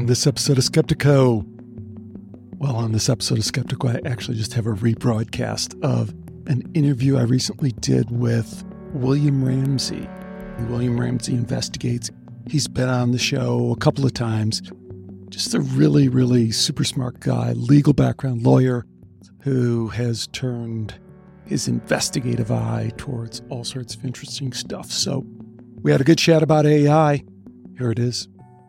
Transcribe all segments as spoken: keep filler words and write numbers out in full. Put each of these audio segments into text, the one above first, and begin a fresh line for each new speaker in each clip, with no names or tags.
on this episode of Skeptico? Well, on this episode of Skeptico, I actually just have a rebroadcast of an interview I recently did with William Ramsey. William Ramsey Investigates. He's been on the show a couple of times. Just a really, really super smart guy, legal background lawyer who has turned his investigative eye towards all sorts of interesting stuff. So we had a good chat about A I. Here it is.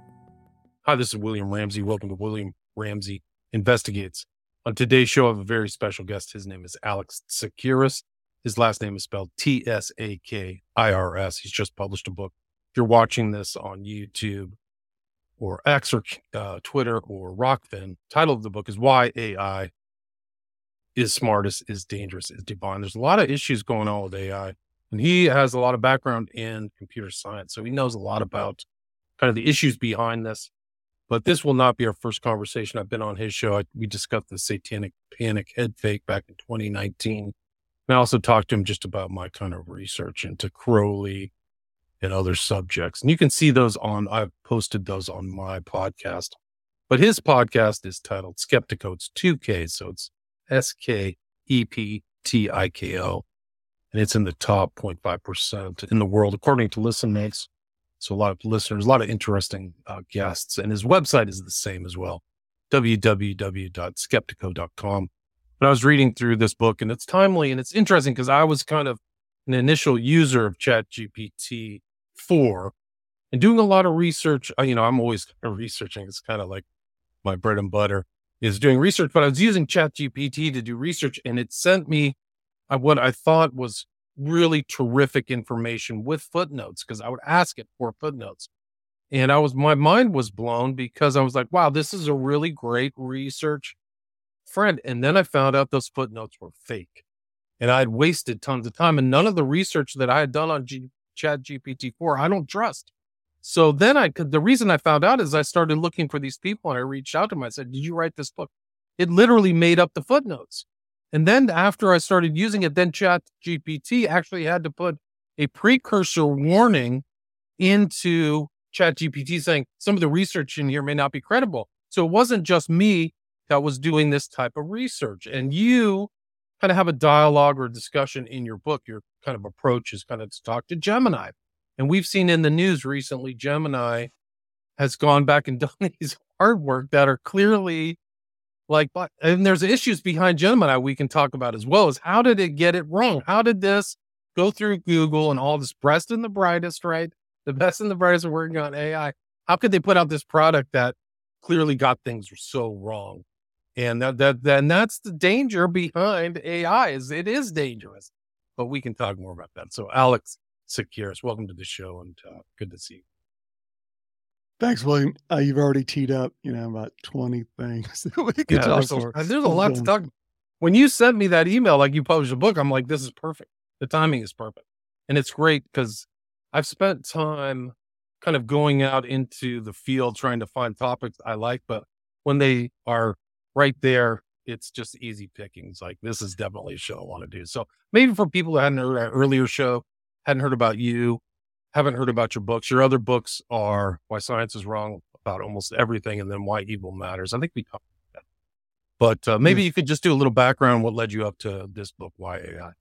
Hi, this is William Ramsey. Welcome to William Ramsey Investigates. On today's show, I have a very special guest. His name is Alex Tsakiris. His last name is spelled T S A K I R S. He's just published a book. If you're watching this on YouTube or X or uh, Twitter or Rockfin, title of the book is Why A I is Smartest, is Dangerous, is Divine. There's a lot of issues going on with A I, and he has a lot of background in computer science, so he knows a lot about kind of the issues behind this. But this will not be our first conversation. I've been on his show. I, we discussed the satanic panic head fake back in twenty nineteen. And I also talked to him just about my kind of research into Crowley and other subjects. And you can see those on, I've posted those on my podcast. But his podcast is titled Skeptico. It's two Ks, so it's S K E P T I K O. And it's in the top zero point five percent in the world, according to Listen Notes. So a lot of listeners, a lot of interesting uh, guests. And his website is the same as well, w w w dot skeptico dot com. But I was reading through this book, and it's timely, and it's interesting because I was kind of an initial user of ChatGPT four and doing a lot of research. You know, I'm always kind of researching. It's kind of like my bread and butter is doing research, but I was using ChatGPT to do research, and it sent me uh, what I thought was really terrific information with footnotes, because I would ask it for footnotes. And I was, my mind was blown because I was like, wow, this is a really great research friend. And then I found out those footnotes were fake, and I'd wasted tons of time, and none of the research that I had done on G- ChatGPT four, I don't trust. So then I could, the reason I found out is I started looking for these people, and I reached out to them. I said, did you write this book? It literally made up the footnotes. And then after I started using it, then ChatGPT actually had to put a precursor warning into ChatGPT saying some of the research in here may not be credible. So it wasn't just me that was doing this type of research. And you kind of have a dialogue or discussion in your book. Your kind of approach is kind of to talk to Gemini. And we've seen in the news recently, Gemini has gone back and done these artwork that are clearly like, but, and there's issues behind Gemini we can talk about as well as how did it get it wrong? How did this go through Google and all this best and the brightest, right? The best and the brightest are working on A I. How could they put out this product that clearly got things so wrong? And that, that, that and that's the danger behind A I, is it is dangerous, but we can talk more about that. So Alex Tsakiris, welcome to the show, and uh, good to see you.
Thanks, William. Uh, you've already teed up, you know, about twenty things that we could
Yeah,
talk
there's,
for.
a, there's a lot to talk about. When you sent me that email, like you published a book, I'm like, this is perfect. The timing is perfect. And it's great because I've spent time kind of going out into the field trying to find topics I like, but when they are right there, it's just easy pickings. Like, this is definitely a show I want to do. So maybe for people who hadn't heard our earlier show, hadn't heard about you, haven't heard about your books. Your other books are Why Science is Wrong About Almost Everything, and then Why Evil Matters. I think we talked about that. But uh, maybe
yes.
you could just do a little background, what led you up to this book, Why A I?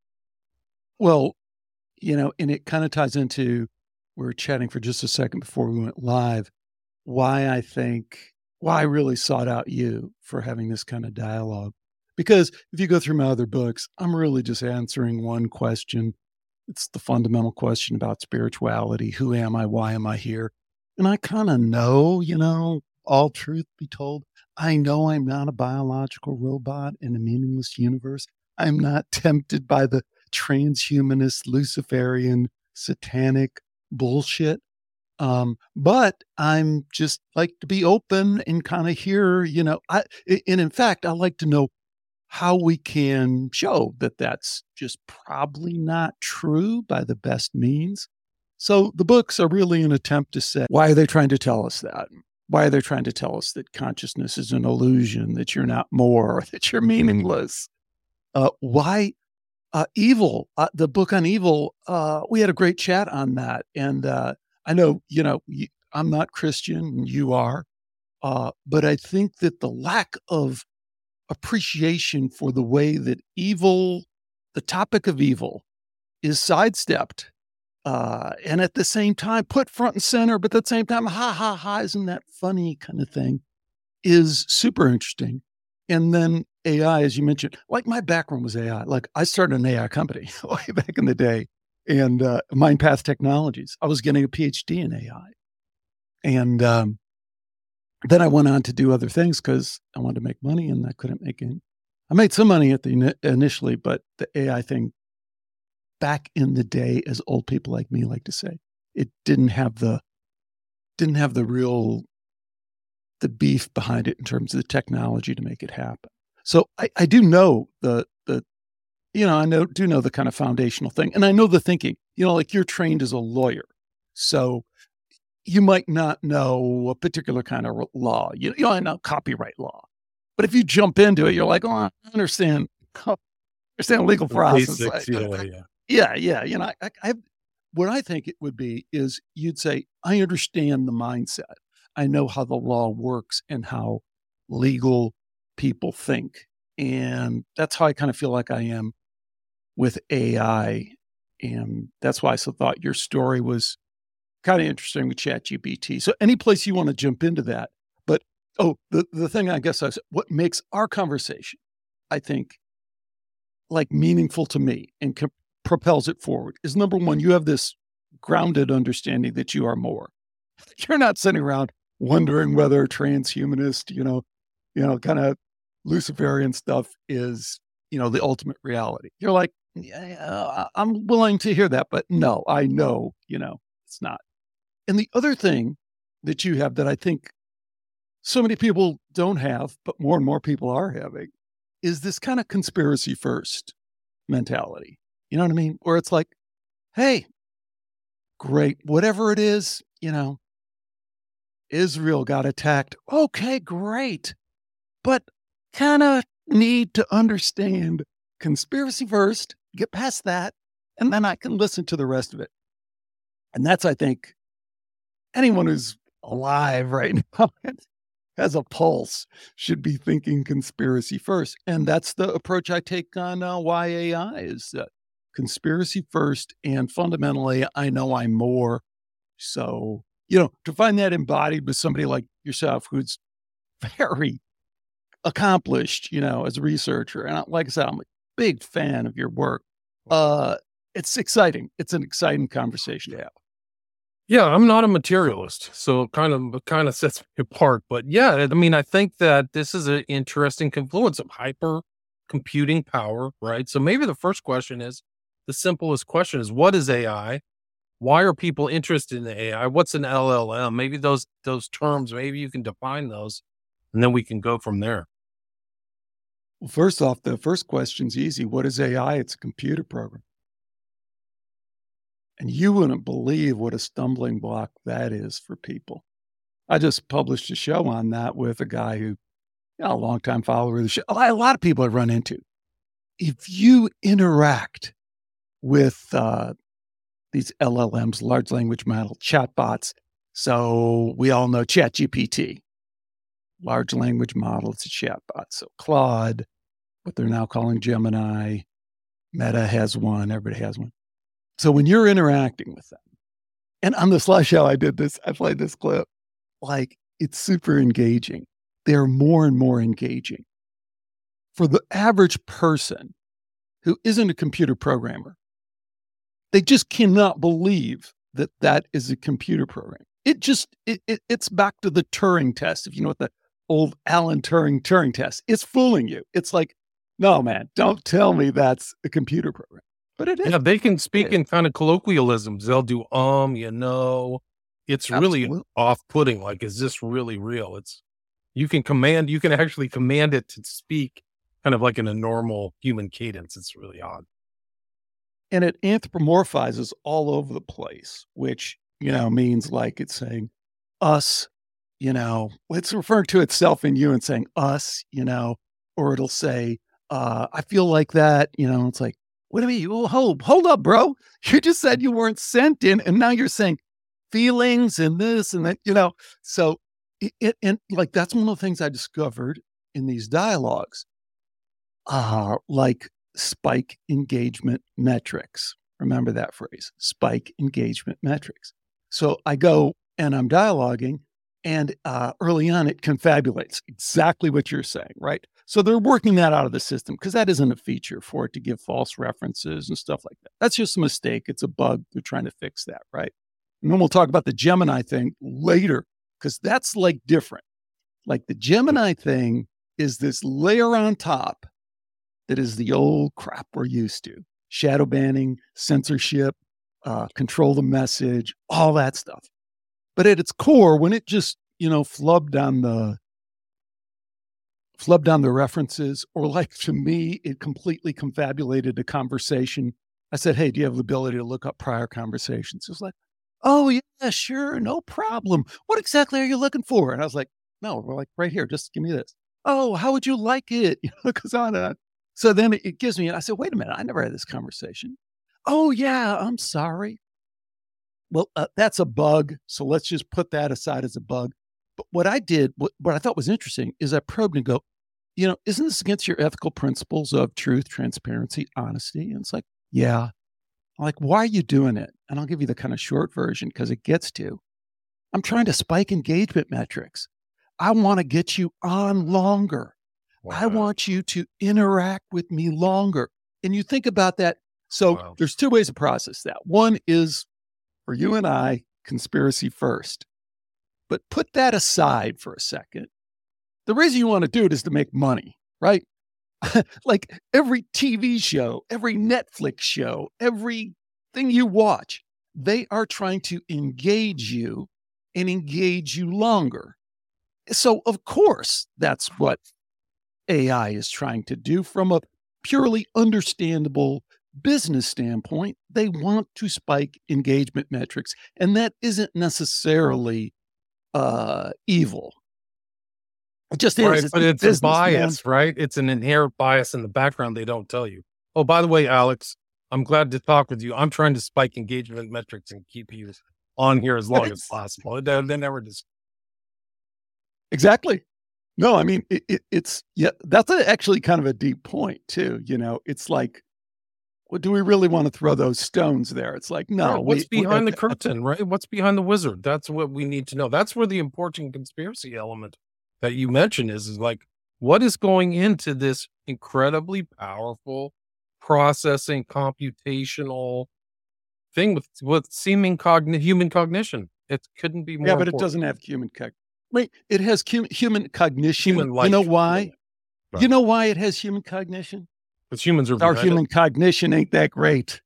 Well, you know, and it kind of ties into, we were chatting for just a second before we went live, why I think, why I really sought out you for having this kind of dialogue. Because if you go through my other books, I'm really just answering one question. It's the fundamental question about spirituality. Who am I? Why am I here? And I kind of know, you know, all truth be told, I know I'm not a biological robot in a meaningless universe. I'm not tempted by the transhumanist, Luciferian, satanic bullshit. Um, but I'm just like to be open and kind of hear, you know, I, and in fact, I like to know how we can show that that's just probably not true by the best means. So the books are really an attempt to say, why are they trying to tell us that? Why are they trying to tell us that consciousness is an illusion, that you're not more, that you're meaningless? Uh, why uh, evil? Uh, the book on evil, uh, we had a great chat on that. And uh, I know, you know, I'm not Christian and you are. Uh, but I think that the lack of appreciation for the way that evil, the topic of evil, is sidestepped, uh, and at the same time put front and center, but at the same time, ha ha ha, isn't that funny kind of thing, is super interesting. And then A I, as you mentioned, like my background was A I. Like I started an A I company way back in the day, and uh, MindPath Technologies. I was getting a PhD in A I, and um, then I went on to do other things because I wanted to make money, and I couldn't make any. I made some money at the ini- initially, but the A I thing, back in the day, as old people like me like to say, it didn't have the didn't have the real the beef behind it in terms of the technology to make it happen. So I, I do know the the you know I know do know the kind of foundational thing, and I know the thinking. You know, like you're trained as a lawyer, so you might not know a particular kind of law. You, you know, I know copyright law, but if you jump into it, you're like, oh, I understand, I understand legal
The
process.
basics,
I-
yeah, yeah.
yeah, yeah. You know, I, I, I what I think it would be is you'd say, I understand the mindset. I know how the law works and how legal people think. And that's how I kind of feel like I am with A I. And that's why I so thought your story was kind of interesting with ChatGPT. So any place you want to jump into that. But, oh, the, the thing I guess I said, what makes our conversation, I think, like meaningful to me and co- propels it forward is number one, you have this grounded understanding that you are more. You're not sitting around wondering whether transhumanist, you know, you know, kind of Luciferian stuff is, you know, the ultimate reality. You're like, yeah, I'm willing to hear that, but no, I know, you know, it's not. And the other thing that you have that I think so many people don't have, but more and more people are having, is this kind of conspiracy first mentality. You know what I mean? Where it's like, hey, great, whatever it is, you know, Israel got attacked. Okay, great. But kind of need to understand conspiracy first, get past that, and then I can listen to the rest of it. And that's, I think, anyone who's alive right now and has a pulse should be thinking conspiracy first. And that's the approach I take on uh, Y A I is uh, conspiracy first. And fundamentally, I know I'm more. So, you know, to find that embodied with somebody like yourself, who's very accomplished, you know, as a researcher. And I, like I said, I'm a big fan of your work. Uh, it's exciting. It's an exciting conversation to have.
Yeah, I'm not a materialist, so it kind of it kind of sets me apart. But yeah, I mean, I think that this is an interesting confluence of hyper computing power, right? So maybe the first question is the simplest question is, what is A I? Why are people interested in the A I? What's an L L M? Maybe those those terms, maybe you can define those, and then we can go from there.
Well, first off, the first question's easy. What is A I? It's a computer program. And you wouldn't believe what a stumbling block that is for people. I just published a show on that with a guy who, you know, a longtime follower of the show. A lot of people have run into. If you interact with uh, these L L Ms, large language model chatbots, so we all know ChatGPT, large language model, it's a chatbot. So Claude, what they're now calling Gemini, Meta has one, everybody has one. So when you're interacting with them, and on the Slush Show, I did this, I played this clip, like it's super engaging. They're more and more engaging. For the average person who isn't a computer programmer, they just cannot believe that that is a computer program. It just, it, it, it's back to the Turing test. If you know what the old Alan Turing Turing test, it's fooling you. It's like, no, man, don't tell me that's a computer program. But it is.
Yeah, they can speak in kind of colloquialisms. They'll do um, you know. It's really
Absolutely.
off-putting. Like, is this really real? It's you can command, you can actually command it to speak kind of like in a normal human cadence. It's really odd.
And it anthropomorphizes all over the place, which, you know, means like it's saying us, you know, it's referring to itself in you and saying us, you know, or it'll say, uh, I feel like that, you know, it's like, what do you mean? Well, hold, hold up, bro. You just said you weren't sent in, and now you're saying feelings and this and that, you know. So it, it and like that's one of the things I discovered in these dialogues, uh, like spike engagement metrics. Remember that phrase, spike engagement metrics. So I go and I'm dialoguing, and uh, early on it confabulates exactly what you're saying, right? So they're working that out of the system because that isn't a feature for it to give false references and stuff like that. That's just a mistake. It's a bug. They're trying to fix that, right? And then we'll talk about the Gemini thing later because that's like different. Like the Gemini thing is this layer on top that is the old crap we're used to. Shadow banning, censorship, uh, control the message, all that stuff. But at its core, when it just, you know, flubbed on the flubbed on the references, or like to me, it completely confabulated a conversation. I said, hey, do you have the ability to look up prior conversations? It was like, oh, yeah, sure, no problem. What exactly are you looking for? And I was like, no, we're like, right here, just give me this. Oh, how would you like it? You know, goes on and on. So then it, it gives me, and I said, wait a minute, I never had this conversation. Oh, yeah, I'm sorry. Well, uh, that's a bug. So let's just put that aside as a bug. But what I did, what, what I thought was interesting is I probed and go, you know, isn't this against your ethical principles of truth, transparency, honesty? And it's like, yeah. I'm like, why are you doing it? And I'll give you the kind of short version because it gets to, I'm trying to spike engagement metrics. I want to get you on longer. Wow. I want you to interact with me longer. And you think about that. So wow. There's two ways to process that. One is for you and I, conspiracy first. But put that aside for a second. The reason you want to do it is to make money, right? Like every T V show, every Netflix show, everything you watch, they are trying to engage you and engage you longer. So, of course, that's what A I is trying to do from a purely understandable business standpoint. They want to spike engagement metrics, and that isn't necessarily uh, evil. It just is.
Right,
it's
but it's a bias, man. Right? It's an inherent bias in the background they don't tell you. Oh, by the way, Alex, I'm glad to talk with you. I'm trying to spike engagement metrics and keep you on here as long as possible. They, they never just.
Exactly. No, I mean, it, it, it's, yeah, that's a, actually kind of a deep point too. You know, it's like, well, do we really want to throw those stones there? It's like, no.
Right, what's
we,
behind
we,
the curtain, right? What's behind the wizard? That's what we need to know. That's where the important conspiracy element that you mentioned is, is like, what is going into this incredibly powerful processing computational thing with, with seeming cogn- human cognition? It couldn't be more
Yeah, but
important.
It doesn't have human cognition. Wait, it has cum- human cognition.
Human life.
You know why?
Right.
You know why it has human cognition?
Because humans are
Our human
it.
cognition ain't that great.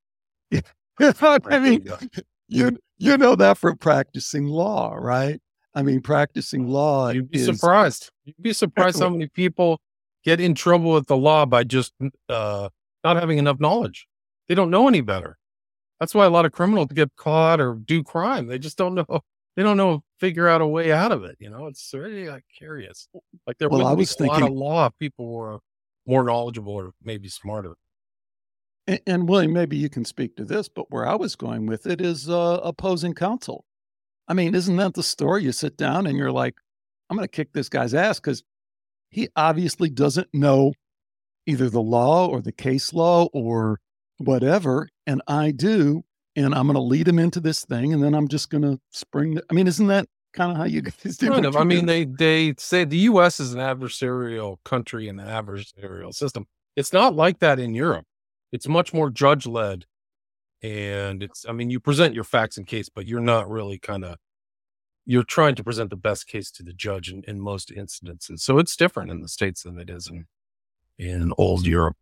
I mean, you you know that from practicing law, right? I mean, practicing law.
You'd be
is,
surprised. You'd be surprised how many people get in trouble with the law by just uh, not having enough knowledge. They don't know any better. That's why a lot of criminals get caught or do crime. They just don't know. They don't know, figure out a way out of it. You know, it's really like curious. Like there
well,
would be
a
thinking, lot of law if people were more knowledgeable or maybe smarter.
And, and William, maybe you can speak to this, but where I was going with it is uh, opposing counsel. I mean, isn't that the story? You sit down and you're like, I'm going to kick this guy's ass because he obviously doesn't know either the law or the case law or whatever, and I do, and I'm going to lead him into this thing, and then I'm just going to spring. The, I mean, isn't that kind of how you guys do?
Kind of. I mean, they they say the U S is an adversarial country and an adversarial system. It's not like that in Europe. It's much more judge led, and it's. I mean, you present your facts and case, but you're not really kind of. You're trying to present the best case to the judge in, in most instances. So it's different in the States than it is in in old Europe.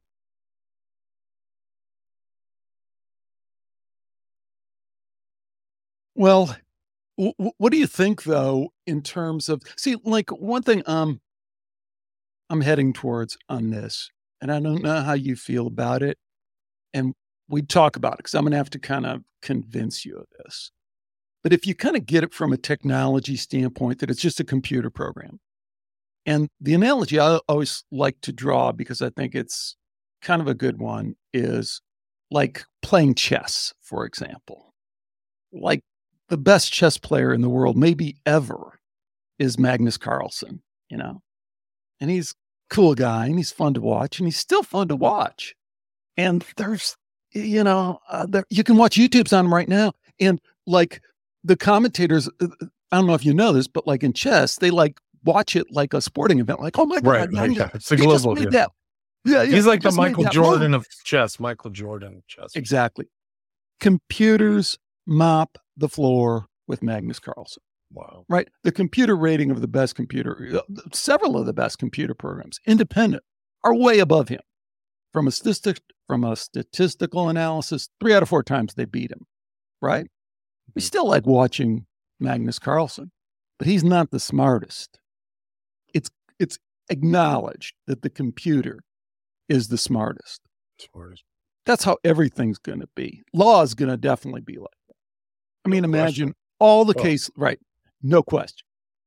Well, w- what do you think, though, in terms of, see, like one thing um, I'm heading towards on this, and I don't know how you feel about it, and we talk about it because I'm going to have to kind of convince you of this. But if you kind of get it from a technology standpoint, that it's just a computer program. And the analogy I always like to draw, because I think it's kind of a good one, is like playing chess, for example. Like the best chess player in the world, maybe ever, is Magnus Carlsen, you know, and he's a cool guy and he's fun to watch and he's still fun to watch. And there's, you know, uh, there, you can watch YouTubes on him right now. And like the commentators, uh, I don't know if you know this, but like in chess, they like watch it like a sporting event. Like, oh my God,
Right,
Magnus,
right, yeah. It's a
he just
global,
made
yeah.
that. Yeah, yeah.
He's like
he
the
just made
Michael
that
Jordan
move.
of chess. Michael Jordan of chess.
Exactly. Computers mop the floor with Magnus Carlsen.
Wow.
Right? The computer rating of the best computer, uh, several of the best computer programs, independent, are way above him. From a statistic, from a statistical analysis, three out of four times they beat him. Right? We still like watching Magnus Carlsen, but he's not the smartest. It's it's acknowledged that the computer is the smartest.
Smartest.
That's how everything's going to be. Law is going to definitely be like that. I mean,
No
imagine
question.
all the
Oh.
case, right? No question.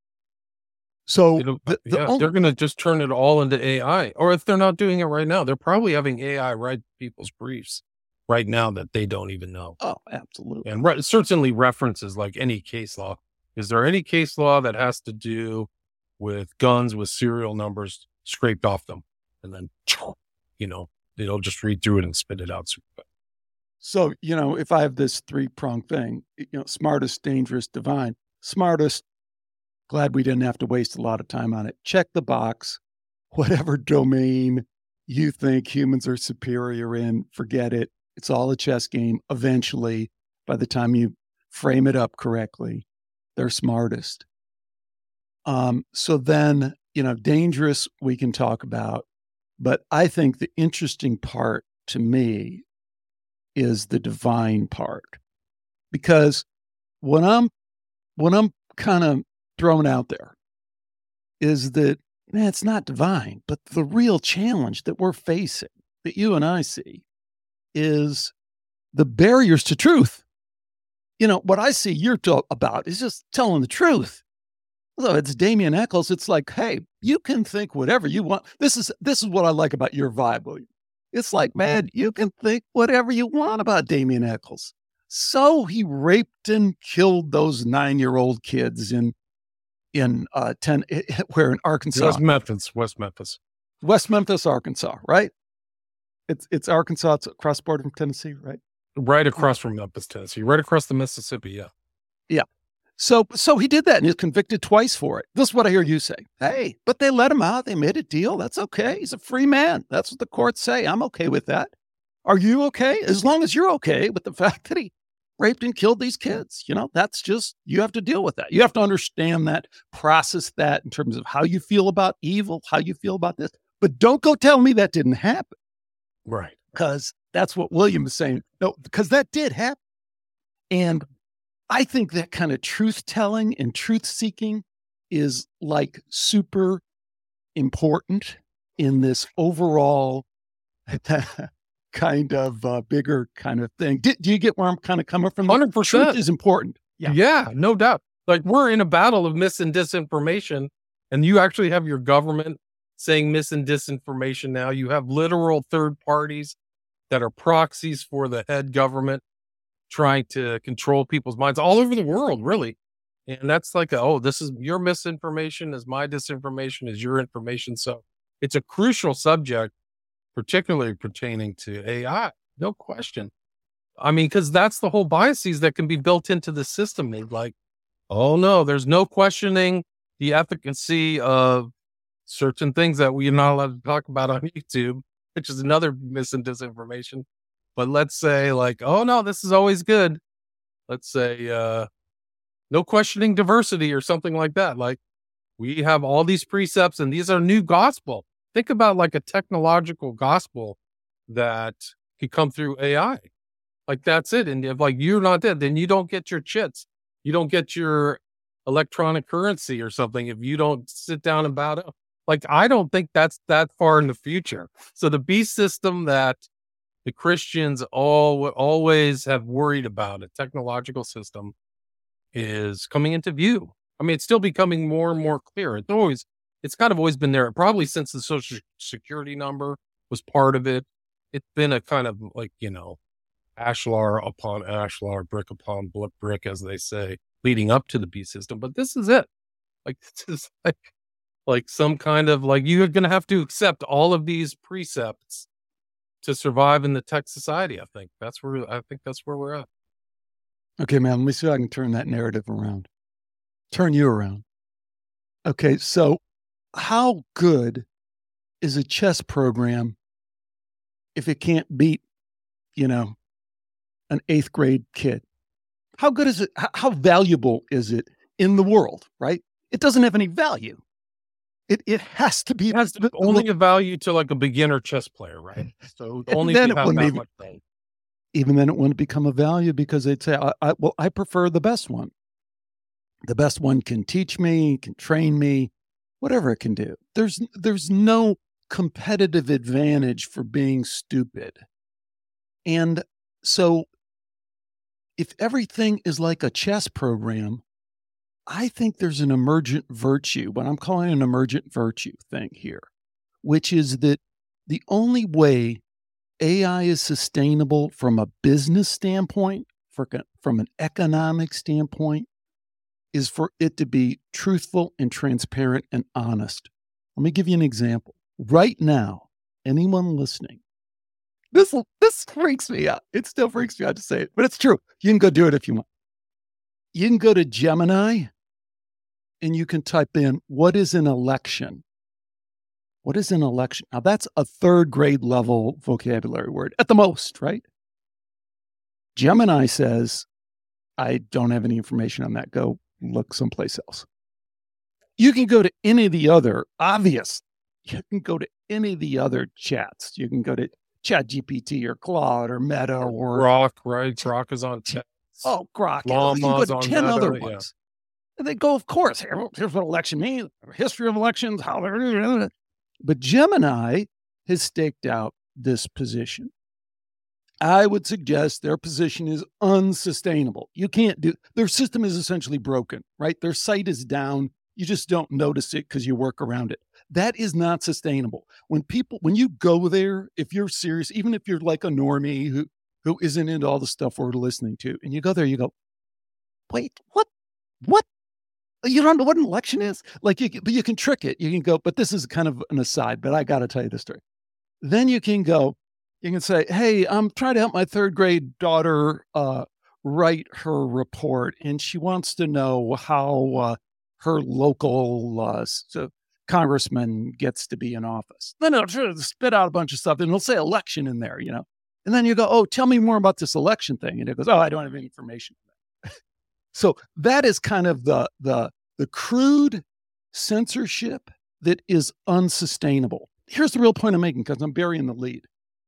So
It'll-
the, the
yeah,
only,
they're going to just turn it all into A I. Or if they're not doing it right now, they're probably having A I write people's briefs right now that they don't even know.
oh, absolutely.
And re- certainly references like any case law. Is there any case law that has to do with guns with serial numbers scraped off them? And then, you know, they'll just read through it and spit it out.
So, you know, if I have this three pronged thing, you know, smartest, dangerous, divine, smartest, glad we didn't have to waste a lot of time on it. Check the box, whatever domain you think humans are superior in, forget it. It's all a chess game. Eventually, by the time you frame it up correctly, they're smartest. Um, so then, you know, dangerous we can talk about, but I think the interesting part to me is the divine part, because what I'm what I'm kind of throwing out there is that, man, it's not divine, but the real challenge that we're facing, that you and I see, is the barriers to truth. You know, what I see you're talk about is just telling the truth. So it's Damien Eccles. It's like, hey, you can think whatever you want. This is this is what I like about your vibe, William. It's like, man, you can think whatever you want about Damien Eccles. So he raped and killed those nine-year-old kids in in uh, ten, where in Arkansas,
West Memphis, West Memphis,
West Memphis, Arkansas, right? It's it's Arkansas. It's across the border from Tennessee, right?
right across from Memphis, Tennessee, right across the Mississippi. Yeah.
Yeah. So so he did that and he's convicted twice for it. This is what I hear you say. Hey, but they let him out. They made a deal. That's okay. He's a free man. That's what the courts say. I'm okay with that. Are you okay? As long as you're okay with the fact that he raped and killed these kids, you know, that's just, you have to deal with that. You have to understand that, process that in terms of how you feel about evil, how you feel about this. But don't go tell me that didn't happen.
Right.
Because that's what William is saying. No, because that did happen. And I think that kind of truth telling and truth seeking is like super important in this overall kind of uh, bigger kind of thing. Do, do you get where I'm kind of coming from?
one hundred percent.
Truth is important.
Yeah. yeah, no doubt. Like we're in a battle of mis and disinformation, and you actually have your government saying mis and disinformation now. You have literal third parties that are proxies for the head government trying to control people's minds all over the world, really. And that's like, a, oh, this is your misinformation is my disinformation is your information. So it's a crucial subject, particularly pertaining to A I. No question. I mean, because that's the whole biases that can be built into the system. They like, oh no, there's no questioning the efficacy of certain things that we're not allowed to talk about on YouTube, which is another mis and disinformation. But let's say like, oh no, this is always good. Let's say uh, no questioning diversity or something like that. Like we have all these precepts and these are new gospel. Think about like a technological gospel that could come through A I. Like that's it. And if like you're not dead, then you don't get your chits. You don't get your electronic currency or something if you don't sit down and bow down. Like I don't think that's that far in the future. So the beast system that the Christians all always have worried about, a technological system, is coming into view. I mean, it's still becoming more and more clear. It's always, it's kind of always been there, probably since the Social Security number was part of it. It's been a kind of like, you know, ashlar upon ashlar, brick upon brick, as they say, leading up to the beast system. But this is it. Like, this is like, like some kind of like, you're going to have to accept all of these precepts to survive in the tech society. I think that's where, I think that's where we're at.
Okay, man, let me see if I can turn that narrative around. Turn you around. Okay, so how good is a chess program if it can't beat, you know, an eighth grade kid? How good is it? How valuable is it in the world, right? It doesn't have any value. It it has to be.
It has to only a value to like a beginner chess player, right? So only
then
if
it
you have
wouldn't
that
even,
much value.
Even then it wouldn't become a value because they'd say, I, I, well, I prefer the best one. The best one can teach me, can train me, whatever it can do. There's there's no competitive advantage for being stupid. And so if everything is like a chess program, I think there's an emergent virtue, what I'm calling an emergent virtue thing here, which is that the only way A I is sustainable from a business standpoint, for, from an economic standpoint, is for it to be truthful and transparent and honest. Let me give you an example. Right now, anyone listening, this, this freaks me out. It still freaks me out to say it, but it's true. You can go do it if you want. You can go to Gemini and you can type in, what is an election? What is an election? Now, that's a third grade level vocabulary word at the most, right? Gemini says, I don't have any information on that. Go look someplace else. You can go to any of the other obvious. You can go to any of the other chats. You can go to ChatGPT or Claude or Meta or
Grok, right? Grok is on chat.
Oh, Grok.
Llama's
you can go to
on
ten
Meta,
other
yeah.
ones. And they go, of course, here, here's what election means, history of elections, how they're. But Gemini has staked out this position. I would suggest their position is unsustainable. You can't do, their system is essentially broken, right? Their site is down. You just don't notice it because you work around it. That is not sustainable. When people, when you go there, if you're serious, even if you're like a normie who, who isn't into all the stuff we're listening to, and you go there, you go, wait, what, what? You don't know what an election is? Like, you, but you can trick it. You can go, but this is kind of an aside, but I got to tell you this story. Then you can go, you can say, hey, I'm trying to help my third grade daughter uh, write her report, and she wants to know how uh, her local uh, so congressman gets to be in office. Then it'll try to spit out a bunch of stuff, and it'll say election in there, you know. And then you go, oh, tell me more about this election thing. And it goes, oh, I don't have any information. So that is kind of the the the crude censorship that is unsustainable. Here's the real point I'm making, because I'm burying the lead.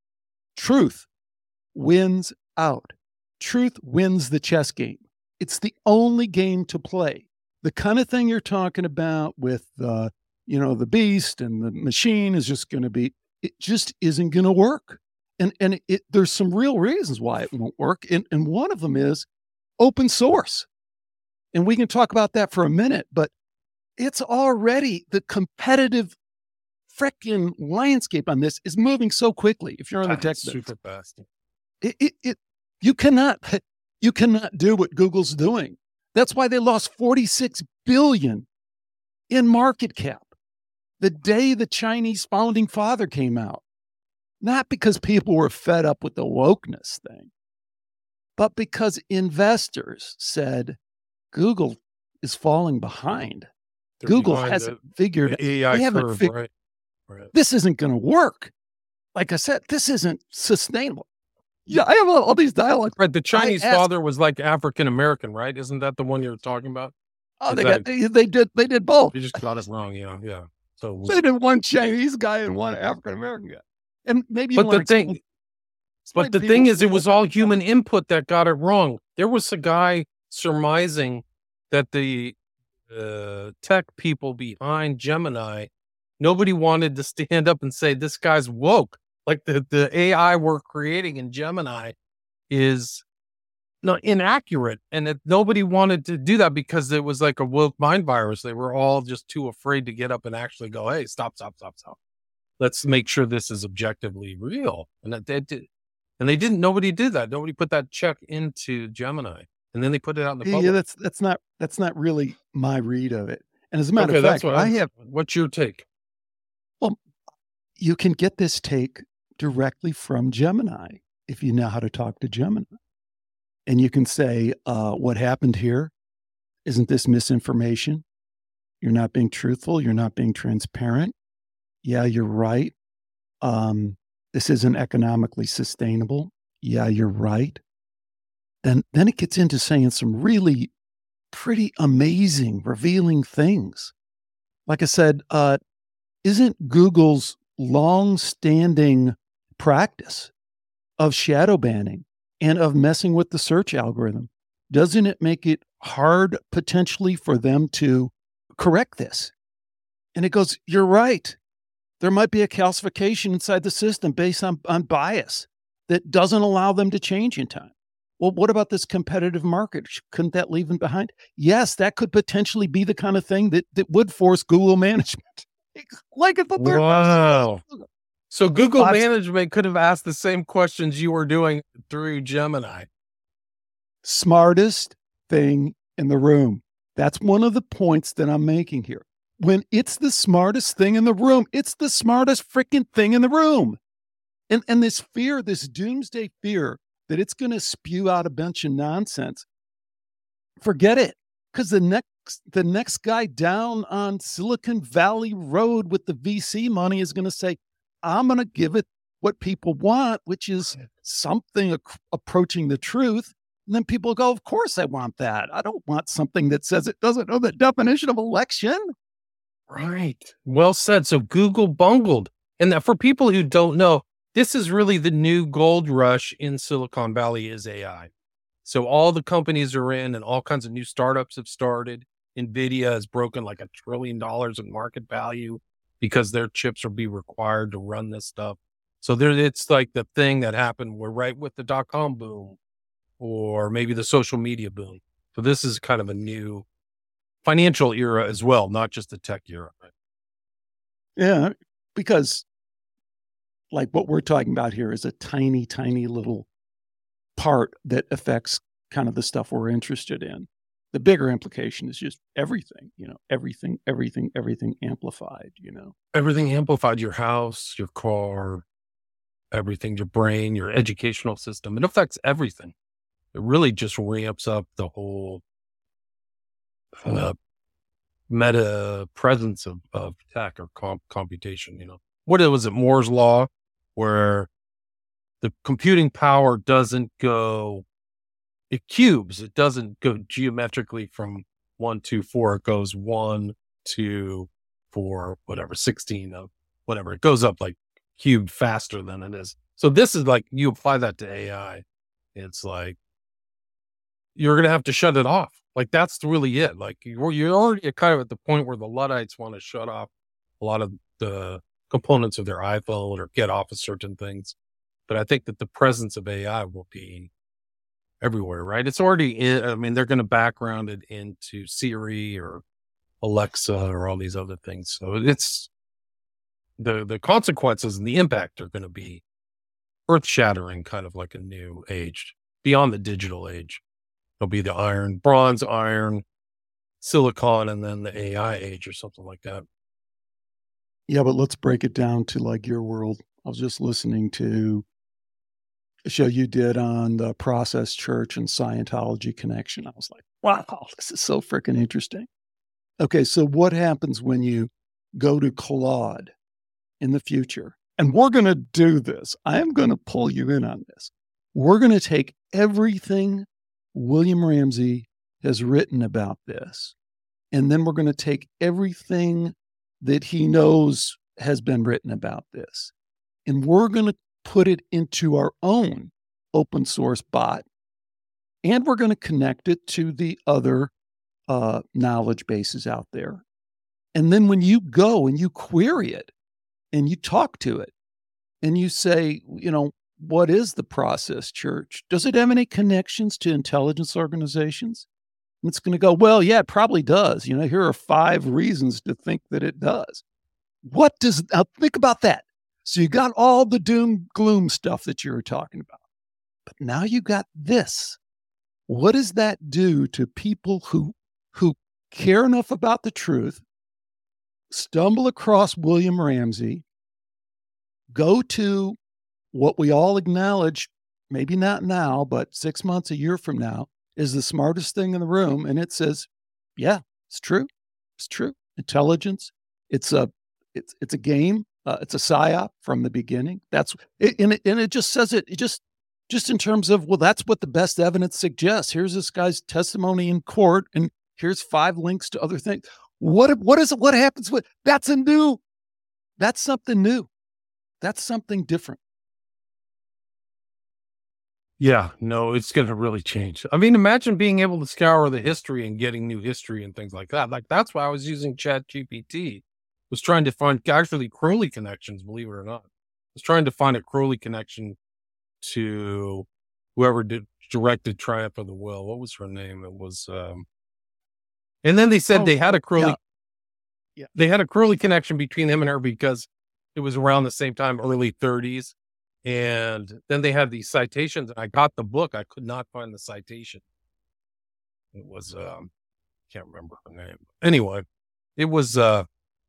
Truth wins out. Truth wins the chess game. It's the only game to play. The kind of thing you're talking about with the, you know, the beast and the machine is just going to be, it just isn't going to work. And and it, there's some real reasons why it won't work. And, and one of them is open source. And we can talk about that for a minute, but it's already the competitive frickin' landscape on this is moving so quickly. If you're on the tech,
super fast.
It, it, it, you cannot, you cannot do what Google's doing. That's why they lost forty-six billion in market cap the day the Chinese founding father came out. Not because people were fed up with the wokeness thing, but because investors said, Google is falling behind.
They're
Google
behind
hasn't
the,
figured
the A I
they haven't
curve,
fig-
right? Right.
This isn't going to work. Like I said, this isn't sustainable. Yeah, I have all, all these dialogues.
Right. The Chinese
asked,
father was like African American, right? Isn't that the one you're talking about?
Oh,
Is
they
that,
got they, they did they did both.
You just got us wrong, yeah, yeah. So
they did one Chinese guy and one African American guy, and maybe. You
but the thing, explain, but the thing is, it was all human input that got it wrong. There was a guy surmising that the uh, tech people behind Gemini, nobody wanted to stand up and say this guy's woke. Like the the A I we're creating in Gemini is not inaccurate, and that nobody wanted to do that because it was like a woke mind virus. They were all just too afraid to get up and actually go, hey, stop, stop, stop, stop. Let's make sure this is objectively real. And that they did, and they didn't. Nobody did that. Nobody put that check into Gemini, and then they put it out in the public.
Yeah, that's that's not that's not really my read of it. And as a matter
Okay,
of
that's
fact,
what
I
I,
have,
what's your take?
well, you can get this take directly from Gemini if you know how to talk to Gemini. And you can say, uh, what happened here? Isn't this misinformation? You're not being truthful. You're not being transparent. Yeah, you're right. Um, this isn't economically sustainable. Yeah, you're right. And then it gets into saying some really pretty amazing, revealing things. Like I said, uh, isn't Google's long-standing practice of shadow banning and of messing with the search algorithm, doesn't it make it hard potentially for them to correct this? And it goes, you're right. There might be a calcification inside the system based on, on bias that doesn't allow them to change in time. Well, what about this competitive market? Couldn't that leave them behind? Yes, that could potentially be the kind of thing that, that would force Google management. Like at the third
Wow. So Google
I've-
management could have asked the same questions you were doing through Gemini.
Smartest thing in the room. That's one of the points that I'm making here. When it's the smartest thing in the room, it's the smartest freaking thing in the room. And, and this fear, this doomsday fear that it's going to spew out a bunch of nonsense, forget it. Because the next, the next guy down on Silicon Valley Road with the V C money is going to say, I'm going to give it what people want, which is something ac- approaching the truth. And then people go, of course I want that. I don't want something that says it doesn't know the definition of election.
Right. Well said. So Google bungled. And that for people who don't know, this is really the new gold rush in Silicon Valley is A I. So all the companies are in and all kinds of new startups have started. NVIDIA has broken like a trillion dollars in market value because their chips will be required to run this stuff. So there, it's like the thing that happened. We're right with the dot-com boom or maybe the social media boom. So this is kind of a new financial era as well, not just the tech era. Right?
Yeah, because like what we're talking about here is a tiny, tiny little part that affects kind of the stuff we're interested in. The bigger implication is just everything, you know, everything, everything, everything amplified, you know.
Everything amplified, your house, your car, everything, your brain, your educational system. It affects everything. It really just ramps up the whole uh, meta presence of, of tech or comp- computation, you know. What was it, Moore's Law, where the computing power doesn't go, it cubes. It doesn't go geometrically from one to four. It goes one, two, four, whatever, sixteen of whatever. It goes up like cubed faster than it is. So this is like, you apply that to A I. It's like, you're going to have to shut it off. Like, that's really it. Like you're, you're already kind of at the point where the Luddites want to shut off a lot of the components of their iPhone or get off of certain things. But I think that the presence of A I will be everywhere, right? It's already in, I mean, they're going to background it into Siri or Alexa or all these other things. So it's the, the consequences and the impact are going to be earth shattering, kind of like a new age beyond the digital age. There'll be the iron, bronze, iron, silicon, and then the A I age or something like that.
Yeah, but let's break it down to like your world. I was just listening to a show you did on the Process Church and Scientology connection. I was like, wow, this is so freaking interesting. Okay, so what happens when you go to Claude in the future? And we're going to do this. I am going to pull you in on this. We're going to take everything William Ramsey has written about this, and then we're going to take everything that he knows has been written about this, and we're going to put it into our own open source bot, and we're going to connect it to the other uh, knowledge bases out there. And then when you go and you query it and you talk to it and you say, you know, what is the Process Church? Does it have any connections to intelligence organizations? And it's going to go, well, yeah, it probably does. You know, here are five reasons to think that it does. What does, now think about that. So you got all the doom gloom stuff that you were talking about, but now you got this. What does that do to people who, who care enough about the truth, stumble across William Ramsey, go to what we all acknowledge, maybe not now, but six months, a year from now, is the smartest thing in the room. And it says, yeah, it's true. It's true. Intelligence. It's a, it's, it's a game. Uh, it's a psyop from the beginning. That's it, and it, and it just says it, it just, just in terms of, well, that's what the best evidence suggests. Here's this guy's testimony in court, and here's five links to other things. What, what is it? What happens with, that's a new, that's something new. That's something different.
Yeah, no, it's going to really change. I mean, imagine being able to scour the history and getting new history and things like that. Like, that's why I was using Chat G P T, was trying to find actually Crowley connections, believe it or not. I was trying to find a Crowley connection to whoever did directed Triumph of the Will. What was her name? It was, um, and then they said oh, they had a Crowley, yeah. yeah, they had a Crowley connection between him and her because it was around the same time, early thirties. And then they had these citations, and I got the book. I could not find the citation. It was, um, can't remember her name. Anyway, it was, uh,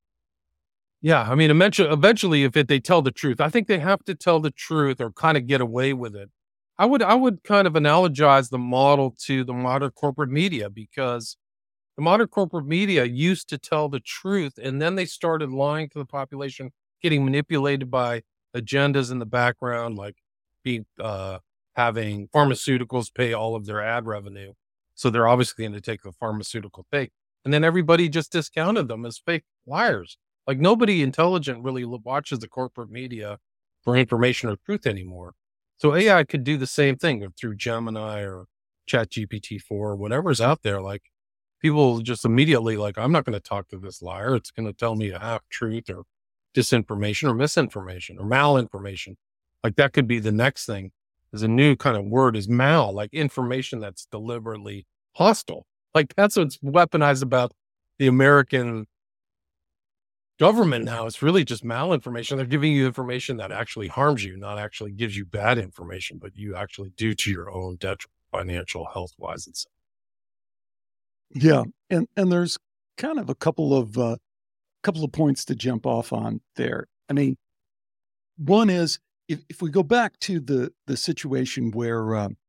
yeah, I mean, eventually, eventually if it, they tell the truth, I think they have to tell the truth or kind of get away with it. I would, I would kind of analogize the model to the modern corporate media, because the modern corporate media used to tell the truth, and then they started lying to the population, getting manipulated by agendas in the background, like being, uh, having pharmaceuticals pay all of their ad revenue. So they're obviously going to take the pharmaceutical fake. And then everybody just discounted them as fake liars. Like, nobody intelligent really watches the corporate media for information or truth anymore. So A I could do the same thing through Gemini or Chat G P T four or whatever's out there. Like, people just immediately like, I'm not going to talk to this liar. It's going to tell me a half truth or disinformation or misinformation or malinformation. Like, that could be the next thing. There's a new kind of word is mal, like information that's deliberately hostile. Like, that's what's weaponized about the American government now. It's really just malinformation. They're giving you information that actually harms you, not actually gives you bad information, but you actually do to your own detriment, financial, health wise, and so.
Yeah. And, and there's kind of a couple of, uh, couple of points to jump off on there. I mean, one is if, if we go back to the, the situation where um,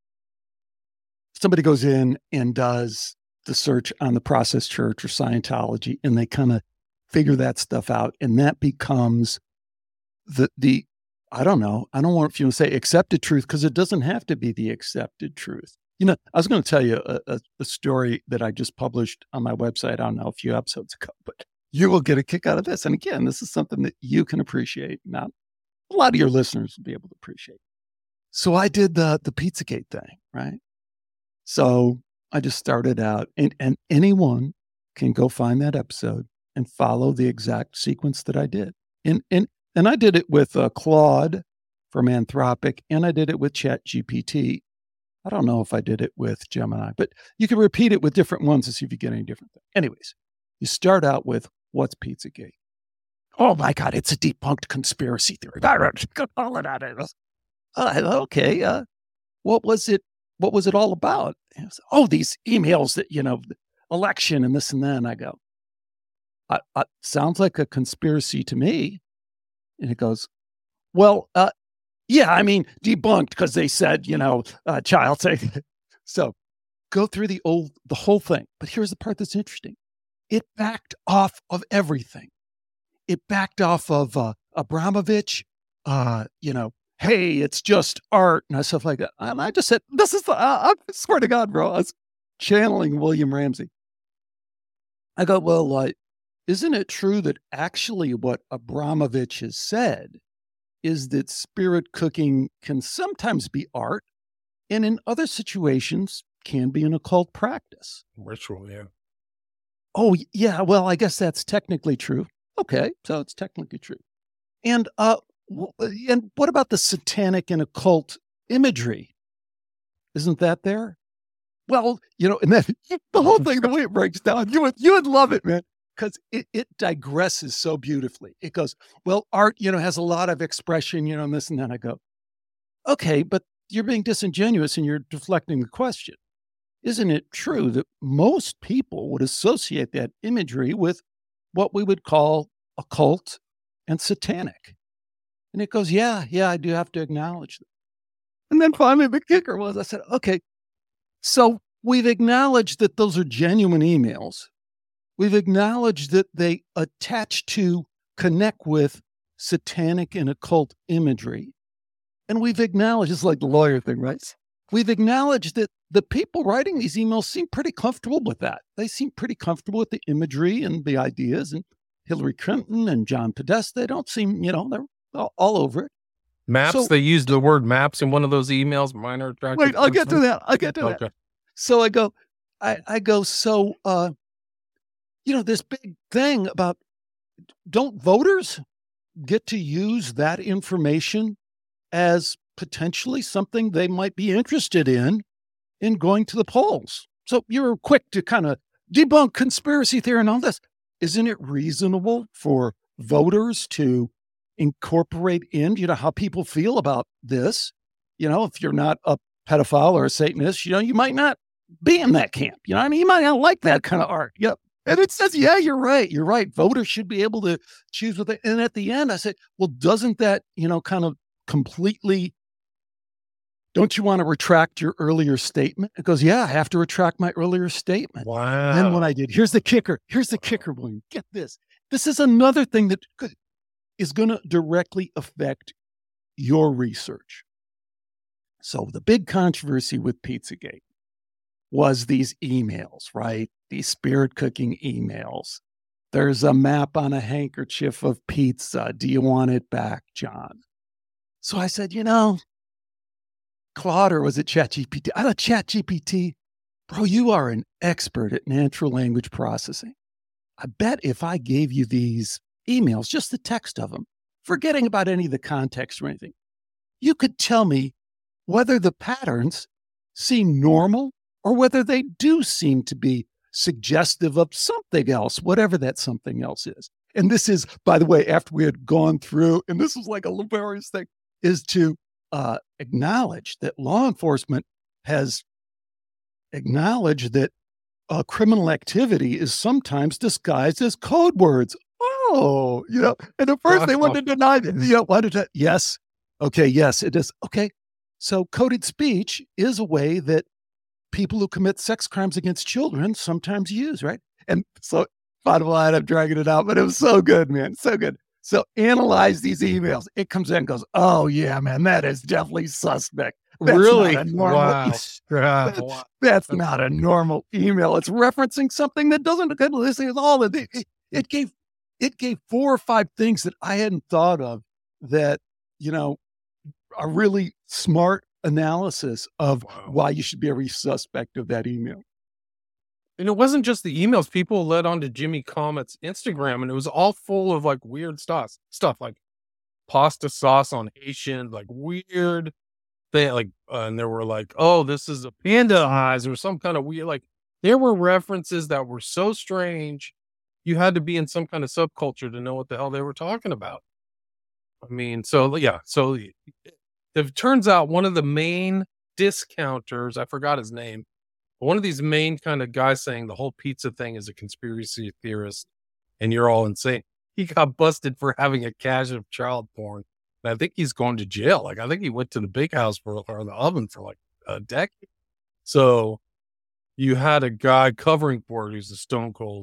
somebody goes in and does the search on the Process Church or Scientology, and they kind of figure that stuff out, and that becomes the, the, I don't know, I don't want if you want to say accepted truth, because it doesn't have to be the accepted truth. You know, I was going to tell you a, a, a story that I just published on my website, I don't know, a few episodes ago, but you will get a kick out of this. And again, this is something that you can appreciate. Not a lot of your listeners will be able to appreciate. So I did the, the Pizzagate thing, right? So I just started out, and, and anyone can go find that episode and follow the exact sequence that I did. And, and, and I did it with uh, Claude from Anthropic, and I did it with Chat G P T. I don't know if I did it with Gemini, but you can repeat it with different ones to see if you get any different thing. Anyways, you start out with, what's Pizzagate? Oh my God, it's a debunked conspiracy theory. All of that is. Uh, okay, uh, what was it? What was it all about? It was, oh, these emails that, you know, election and this and that. And I go, I, I, sounds like a conspiracy to me. And it goes, well, uh, yeah, I mean, debunked because they said, you know, uh, child safety. So go through the old, the whole thing. But here's the part that's interesting. It backed off of everything. It backed off of uh, Abramovich, uh, you know, hey, it's just art and stuff like that. And I just said, this is, the, uh, I swear to God, bro, I was channeling William Ramsey. I go, well, uh, isn't it true that actually what Abramovich has said is that spirit cooking can sometimes be art, and in other situations can be an occult practice?
Ritual, yeah.
Oh, yeah, well, I guess that's technically true. Okay, so it's technically true. And uh, w- and what about the satanic and occult imagery? Isn't that there? Well, you know, and then the whole thing, the way it breaks down, you would you would love it, man, because it, it digresses so beautifully. It goes, well, art, you know, has a lot of expression, you know, and this and that. I go, okay, but you're being disingenuous and you're deflecting the question. isn't it true that most people would associate that imagery with what we would call occult and satanic? And it goes, yeah, yeah, I do have to acknowledge that. And then finally the kicker was, I said, okay, so we've acknowledged that those are genuine emails. We've acknowledged that they attach to, connect with satanic and occult imagery. And we've acknowledged, it's like the lawyer thing, right? We've acknowledged that the people writing these emails seem pretty comfortable with that. They seem pretty comfortable with the imagery and the ideas. And Hillary Clinton and John Podesta, they don't seem, you know, they're all, all over it.
Maps,
So-
they used the word maps in one of those emails, minor attractive.
Wait, I'll get to that. I'll get to that.
Okay.
So I go, I, I go, so, uh, you know, this big thing about, don't voters get to use that information as potentially something they might be interested in, in going to the polls? So you're quick to kind of debunk conspiracy theory and all this. Isn't it reasonable for voters to incorporate in, you know, how people feel about this? You know, if you're not a pedophile or a Satanist, you know, you might not be in that camp. You know, I mean, you might not like that kind of art. Yep. And it says, yeah, you're right. You're right. Voters should be able to choose what they, and at the end I said, well, doesn't that, you know, kind of completely, don't you want to retract your earlier statement? It goes, yeah, I have to retract my earlier statement.
Wow.
And when I did, here's the kicker. Here's the kicker, William. Get this. This is another thing that could, is going to directly affect your research. So the big controversy with Pizzagate was these emails, right? These spirit cooking emails. There's a map on a handkerchief of pizza. Do you want it back, John? So I said, you know, Claude, or was it ChatGPT? I thought ChatGPT, bro, you are an expert at natural language processing. I bet if I gave you these emails, just the text of them, forgetting about any of the context or anything, you could tell me whether the patterns seem normal or whether they do seem to be suggestive of something else, whatever that something else is. And this is, by the way, after we had gone through, and this was like a laborious thing, is to uh, acknowledge that law enforcement has acknowledged that uh, criminal activity is sometimes disguised as code words. Oh, you know, and at first they wanted to deny it. You know, why did that? Yes. Okay. Yes, it is. Okay. So coded speech is a way that people who commit sex crimes against children sometimes use, right? And so, bottom line, I'm dragging it out, but it was so good, man. So good. So analyze these emails. It comes in and goes, oh, yeah, man, that is definitely suspect. That's
really?
Not a normal,
Wow.
that's,
wow.
that's not a normal email. It's referencing something that doesn't, this is all of it. It gave, it gave four or five things that I hadn't thought of that, you know, are really smart analysis of
Wow.
why you should be a suspect of that email.
And it wasn't just the emails. People led on to Jimmy Comet's Instagram, and it was all full of like weird stuff, stuff like pasta sauce on Haitian, like weird thing. Like, uh, and there were like, oh, this is a panda eyes or some kind of weird. Like, there were references that were so strange. You had to be in some kind of subculture to know what the hell they were talking about. I mean, so yeah, so it turns out one of the main discounters, I forgot his name, but one of these main kind of guys saying the whole pizza thing is a conspiracy theorist and you're all insane. He got busted for having a cache of child porn. And I think he's going to jail. Like, I think he went to the big house for, or the oven for like a decade. So you had a guy covering for it who's a stone cold.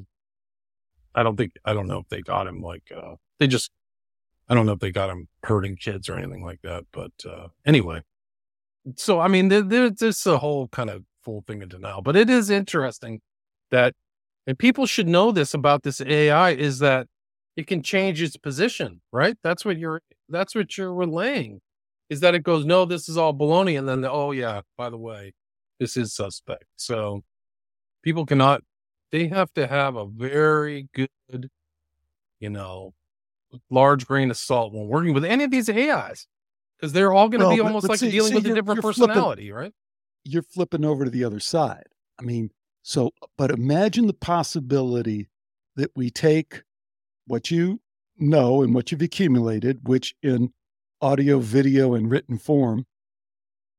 I don't think, I don't know if they got him like, uh, they just, I don't know if they got him hurting kids or anything like that. But uh, anyway, so, I mean, there, there, there's a whole kind of full thing of denial, but it is interesting that, and people should know this about this A I, is that it can change its position, right? That's what you're, that's what you're relaying, is that it goes, no, this is all baloney. And then, oh yeah, by the way, this is suspect. So people cannot, they have to have a very good, you know, large grain of salt when working with any of these A Is, because they're all going to
Well,
be
but-
almost
but
like
see-
dealing
see,
with a
you're-
different
you're flipping-
personality, right?
You're flipping over to the other side. I mean, so, but imagine the possibility that we take what you know and what you've accumulated, which in audio, video, and written form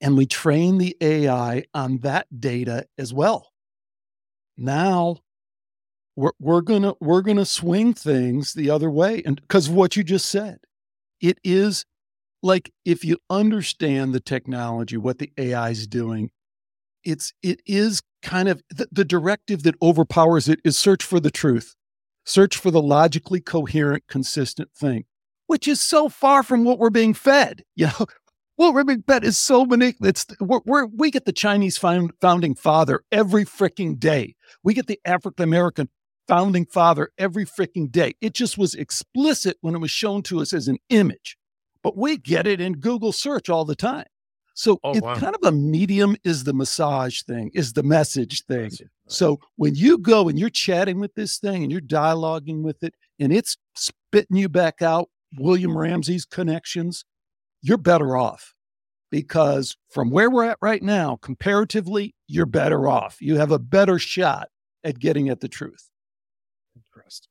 And we train the A I on that data as well. Now we're, we're gonna we're gonna swing things the other way, and because of what you just said, it is like, if you understand the technology, what the A I is doing, it's it is kind of the, the directive that overpowers it is search for the truth, search for the logically coherent, consistent thing, which is so far from what we're being fed. You know, what we're being fed is so many. It's we're, we're we get the Chinese found, founding father every freaking day. We get the African American founding father every freaking day. It just was explicit when it was shown to us as an image, but we get it in Google search all the time. So
Oh,
it's
wow.
kind of a medium is the massage thing, is the message thing.
That's it. Right.
So when you go and you're chatting with this thing and you're dialoguing with it and it's spitting you back out William Ramsey's connections, you're better off, because from where we're at right now, comparatively, you're better off. You have a better shot at getting at the truth.
Interesting.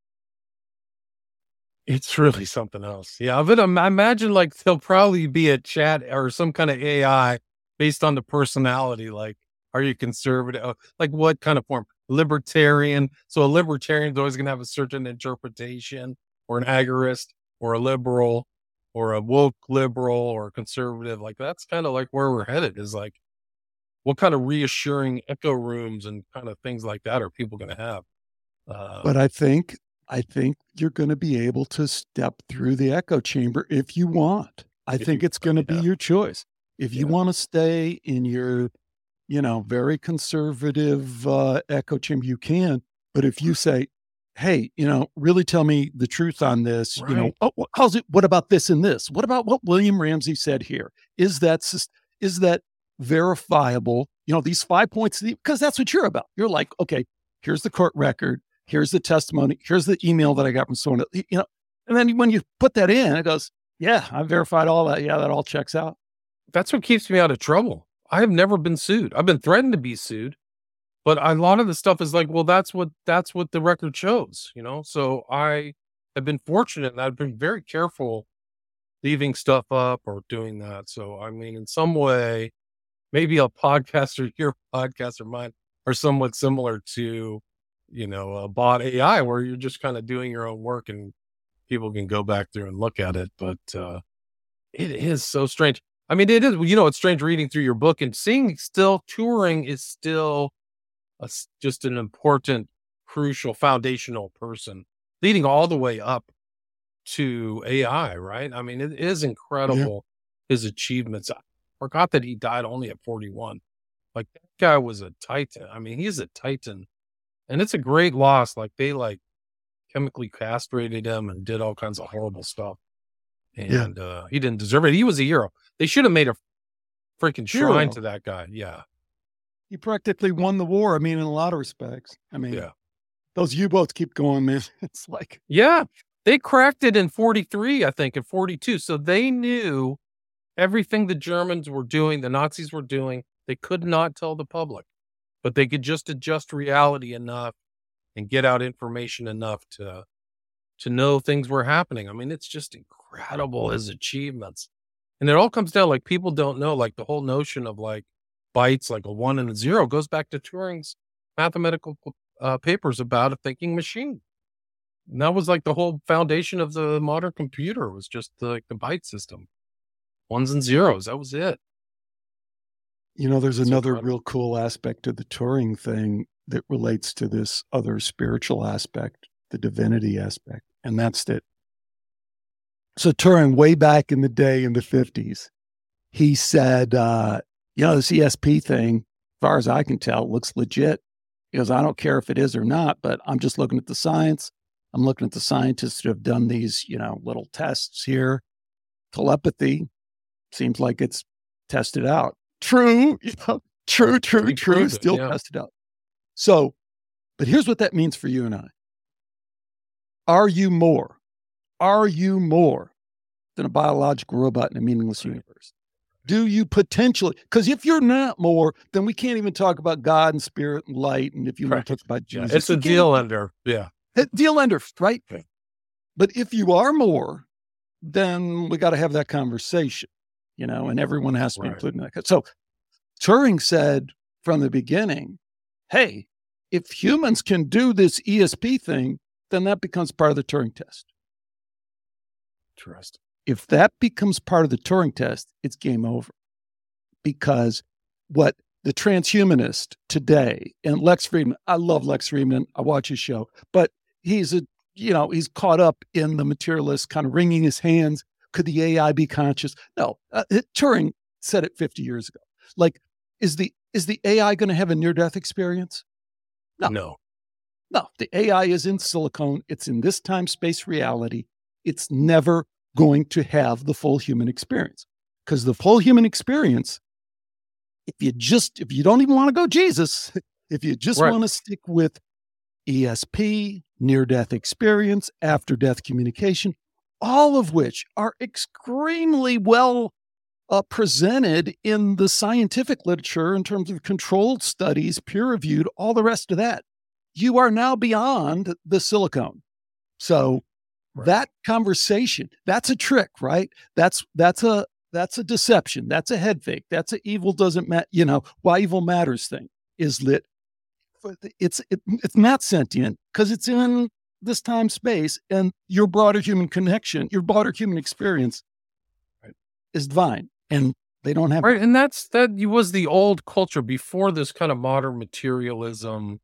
It's really something else. Yeah, but um, I imagine like there'll probably be a chat or some kind of A I based on the personality. Like, are you conservative? Uh, Like, what kind of form? Libertarian. So a libertarian is always going to have a certain interpretation, or an agorist, or a liberal, or a woke liberal, or a conservative. Like, that's kind of like where we're headed. Is like, what kind of reassuring echo rooms and kind of things like that are people going to have? Uh,
But I think I think you're going to be able to step through the echo chamber if you want. I
If
think
you-
it's going to be
yeah.
your choice. If you
Yeah.
want to stay in your, you know, very conservative uh, echo chamber, you can. But if you say, hey, you know, really tell me the truth on this, you know,
Right.
oh, wh- how's it? What about this and this? What about what William Ramsey said here? Is that sus- is that verifiable? You know, these five points, because that's what you're about. You're like, okay, here's the court record. Here's the testimony. Here's the email that I got from someone. You know, and then when you put that in, it goes, yeah, I verified all that. Yeah, that all checks out.
That's what keeps me out of trouble. I have never been sued. I've been threatened to be sued, but a lot of the stuff is like, well, that's what that's what the record shows, you know. So I have been fortunate, and I've been very careful leaving stuff up or doing that. So I mean, in some way, maybe a podcast or your podcast or mine are somewhat similar to, you know, a bot A I, where you're just kind of doing your own work and people can go back through and look at it. But uh, it is so strange. I mean, it is, you know, it's strange reading through your book and seeing still touring is still a s just an important, crucial, foundational person leading all the way up to A I, right? I mean, it is incredible, his achievements. I forgot that he died only at forty-one. Like, that guy was a titan. I mean, he's a titan, and it's a great loss. Like, they like chemically castrated him and did all kinds of horrible stuff.
Yeah.
And uh, he didn't deserve it. He was a hero. They should have made a freaking shrine
Hero.
to that guy. Yeah.
He practically won the war. I mean, in a lot of respects. I mean,
Yeah.
those U-boats keep going, man. It's like,
Yeah. They cracked it in forty-three, I think, in forty-two. So they knew everything the Germans were doing, the Nazis were doing. They could not tell the public, but they could just adjust reality enough and get out information enough to to know things were happening. I mean, it's just incredible, his achievements. And it all comes down, like, people don't know, like, the whole notion of like bytes, like a one and a zero, goes back to Turing's mathematical uh, papers about a thinking machine. And that was like the whole foundation of the modern computer, was just the, like the byte system, ones and zeros. That was it.
you know, there's
It's
another
incredible.
real cool aspect to the Turing thing that relates to this other spiritual aspect, the divinity aspect. And that's that. So Turing, way back in the day in the fifties, he said, uh, you know, this E S P thing, as far as I can tell, looks legit. He goes, I don't care if it is or not, but I'm just looking at the science. I'm looking at the scientists who have done these, you know, little tests here. Telepathy seems like it's tested out. True, you know, true, true,
He
true,
proved it,
still
yeah.
tested out. So, but here's what that means for you and I. Are you more? Are you more than a biological robot in a meaningless
Right.
universe? Do you potentially? Because if you're not more, then we can't even talk about God and spirit and light. And if you want
Right.
to talk about
Yeah,
Jesus,
it's a
we can't
deal
even-
ender. Yeah.
Uh, deal ender, right?
Okay.
But if you are more, then we got to have that conversation, you know, and everyone has to be
Right.
included in that. So Turing said from the beginning, hey, if humans can do this E S P thing, then that becomes part of the Turing test.
Trust.
If that becomes part of the Turing test, it's game over. Because what the transhumanist today, and Lex Friedman, I love Lex Friedman, I watch his show, but he's a, you know, he's caught up in the materialist, kind of wringing his hands. Could the A I be conscious? No, uh, Turing said it fifty years ago. Like, is the is the A I going to have a near-death experience? No.
No.
No, the A I is in silicone. It's in this time-space reality. It's never going to have the full human experience. Because the full human experience, if you just, if you don't even want to go Jesus, if you just
right.
want to stick with E S P, near-death experience, after-death communication, all of which are extremely well uh, presented in the scientific literature in terms of controlled studies, peer-reviewed, all the rest of that. You are now beyond the silicone. So right. that conversation, that's a trick, right? That's that's a that's a deception. That's a head fake. That's a evil doesn't matter. You know, why evil matters thing is lit. It's it, it's not sentient because it's in this time space, and your broader human connection, your broader human experience right. is divine, and they don't have
right. And that's that was the old culture before this kind of modern materialism.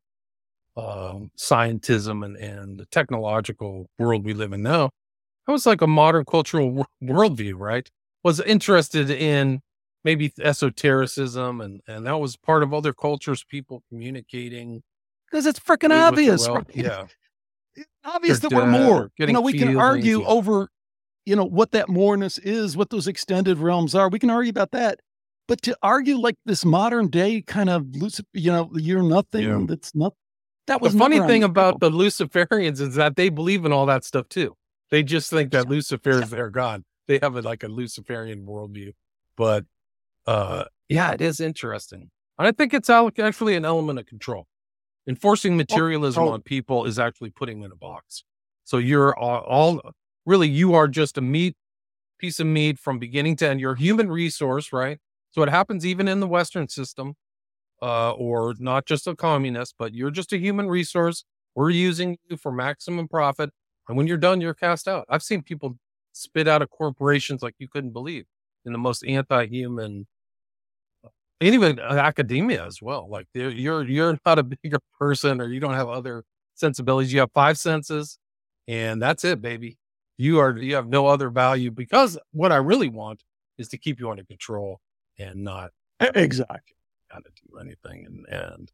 Um, scientism and, and the technological world we live in now, that was like a modern cultural w- worldview, right? Was interested in maybe esotericism, and, and that was part of other cultures, people communicating.
Because it's freaking obvious, right?
Yeah.
It's obvious They're that we're more. You know, we
feelings,
can argue
yeah.
over, you know, what that moreness is, what those extended realms are. We can argue about that. But to argue like this modern day kind of, you know, you're nothing, yeah. that's not. That was
the funny thing about the Luciferians is that they believe in all that stuff too. They just think that Lucifer is their god. They have a, like a Luciferian worldview. But uh, yeah, it is interesting. And I think it's actually an element of control. Enforcing materialism oh, oh. on people is actually putting them in a box. So you're all, all really, you are just a meat, piece of meat from beginning to end. You're a human resource, right? So it happens even in the Western system. Uh, or not just a communist, but you're just a human resource. We're using you for maximum profit. And when you're done, you're cast out. I've seen people spit out of corporations like you couldn't believe in the most anti-human, and even academia as well. Like you're, you're not a bigger person, or you don't have other sensibilities. You have five senses and that's it, baby. You are, you have no other value, because what I really want is to keep you under control and not
exactly.
Got to do anything, and and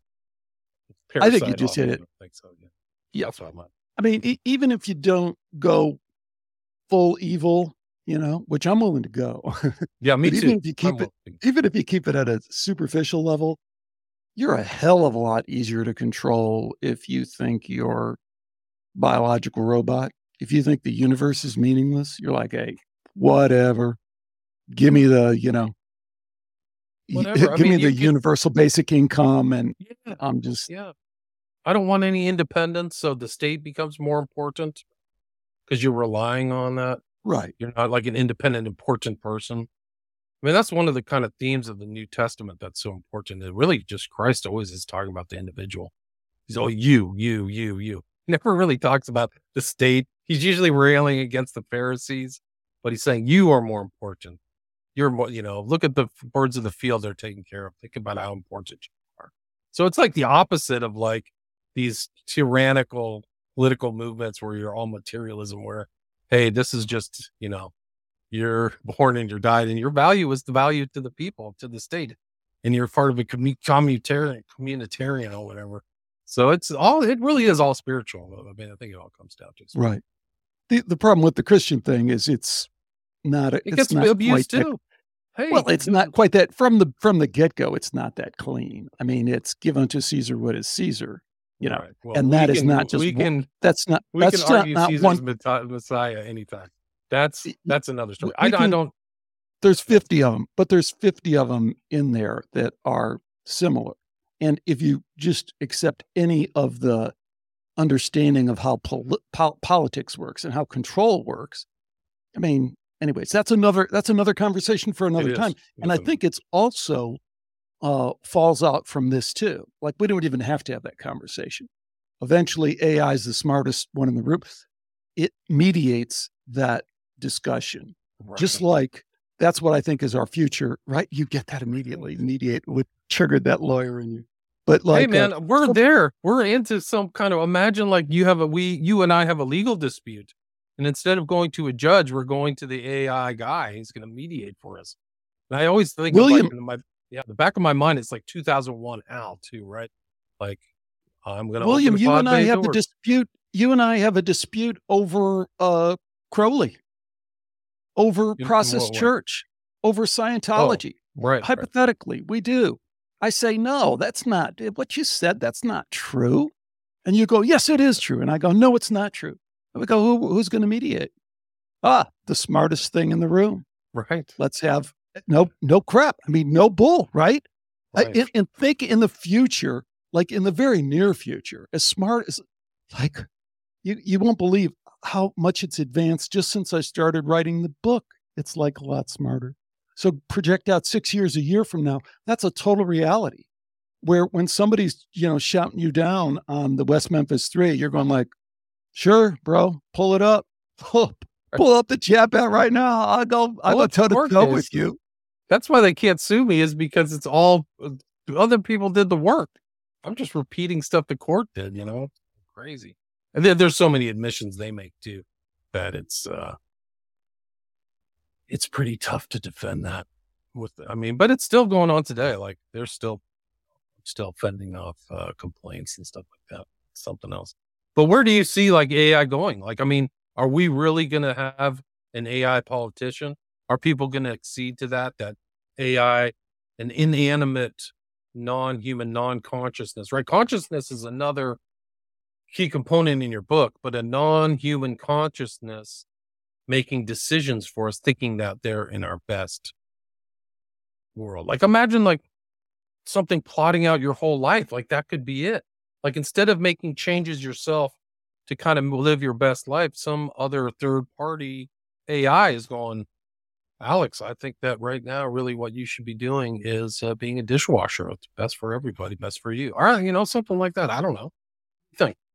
I think you just hit it.
I think so. Yeah,
yeah.
That's what I meant.
I mean, e- even if you don't go full evil, you know, which I'm willing to go.
Yeah, me
but
too.
Even if you keep
I'm
it,
willing.
even if you keep it at a superficial level, you're a hell of a lot easier to control if you think you're biological robot. If you think the universe is meaningless, you're like, hey, whatever. Give me the, you know.
Whatever.
Give
I mean,
me the
can,
universal basic income, and
yeah,
I'm just
yeah. I don't want any independence, so the state becomes more important because you're relying on that.
Right.
You're not like an independent, important person. I mean, that's one of the kind of themes of the New Testament that's so important. It really just Christ always is talking about the individual. He's oh, you, you, you, you. He never really talks about the state. He's usually railing against the Pharisees, but he's saying you are more important. You're more, you know, look at the birds of the field they're taking care of. Think about how important you are. So it's like the opposite of like these tyrannical political movements where you're all materialism, where, hey, this is just, you know, you're born and you're died, and your value is the value to the people, to the state, and you're part of a communitarian, communitarian or whatever. So it's all, it really is all spiritual. I mean, I think it all comes down to
right. The the problem with the Christian thing is it's not. A,
it
it's
gets
not
abused
quite
too.
That,
hey,
well, it's not quite that from the from the get go. It's not that clean. I mean, it's give unto Caesar what is Caesar. You know, right. well, and that
can,
is not just.
We can.
That's not.
We
that's
can argue
not,
Caesar's
one,
Messiah anytime. That's that's another story.
I,
can, I don't.
There's fifty of them, but there's fifty of them in there that are similar. And if you just accept any of the understanding of how pol- pol- politics works and how control works, I mean, anyways, that's another that's another conversation for another time. And I think it's also uh, falls out from this too. Like, we don't even have to have that conversation. Eventually, A I is the smartest one in the room. It mediates that discussion. Right. Just like that's what I think is our future, right? You get that immediately. Mediate what triggered that lawyer in you. But like,
hey man,
uh,
we're
so,
there. We're into some kind of, imagine like you have a, we, you and I have a legal dispute. And instead of going to a judge, we're going to the A I guy. He's going to mediate for us. And I always think
William,
of like in my, yeah, the back of my mind, it's like two thousand one Al too, right? Like I'm going to
William, you and I have
doors.
a dispute. You and I have a dispute over uh, Crowley, over
in,
Process
in
Church, over Scientology.
Oh, right.
Hypothetically,
right.
we do. I say, no, that's not what you said. That's not true. And you go, yes, it is true. And I go, no, it's not true. And we go, Who, who's going to mediate? Ah, the smartest thing in the room.
Right.
Let's have no, no crap. I mean, no bull, right? right. I, and, and think in the future, like in the very near future, as smart as, like, you, you won't believe how much it's advanced just since I started writing the book. It's like a lot smarter. So project out six years, a year from now, that's a total reality where when somebody's, you know, shouting you down on the West Memphis Three, you're going like, sure, bro, pull it up. Pull, pull up the chat out right now. I'll go, I'll go toe to toe with you.
That's why they can't sue me, is because it's all other people did the work. I'm just repeating stuff the court did, you know, crazy. And then there's so many admissions they make too, that it's, uh, it's pretty tough to defend that with, I mean, but it's still going on today. Like they're still, still fending off uh, complaints and stuff like that. Something else. But where do you see like A I going? Like, I mean, are we really going to have an A I politician? Are people going to accede to that, that A I, an inanimate, non-human, non-consciousness, right? Consciousness is another key component in your book, but a non-human consciousness making decisions for us, thinking that they're in our best world. Like imagine like something plotting out your whole life. Like that could be it. Like instead of making changes yourself to kind of live your best life, some other third party A I is going, Alex, I think that right now, really what you should be doing is uh, being a dishwasher. It's best for everybody, best for you. Or, you know, something like that. I don't know. What do you think?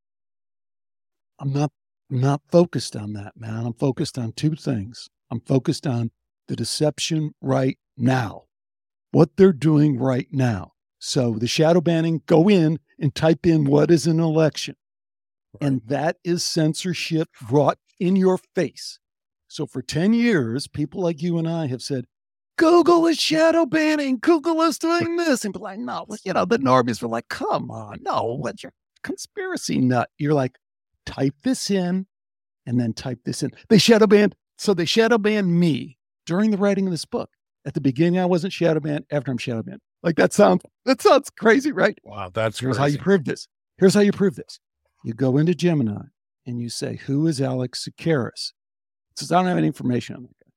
I'm not, I'm not focused on that, man. I'm focused on two things. I'm focused on the deception right now, what they're doing right now. So the shadow banning, go in and type in what is an election. Right. And that is censorship brought in your face. So for ten years, people like you and I have said, Google is shadow banning. Google is doing this. And be like, no, you know, the normies were like, come on, no, what's your conspiracy nut? You're like, type this in and then type this in. They shadow banned. So they shadow banned me during the writing of this book. At the beginning, I wasn't shadow banned. After I'm shadow banned. Like that sounds, that sounds crazy, right?
Wow. That's
Here's
crazy.
how you prove this. Here's how you prove this. You go into Gemini and you say, who is Alex Tsakiris? It says, I don't have any information on that guy.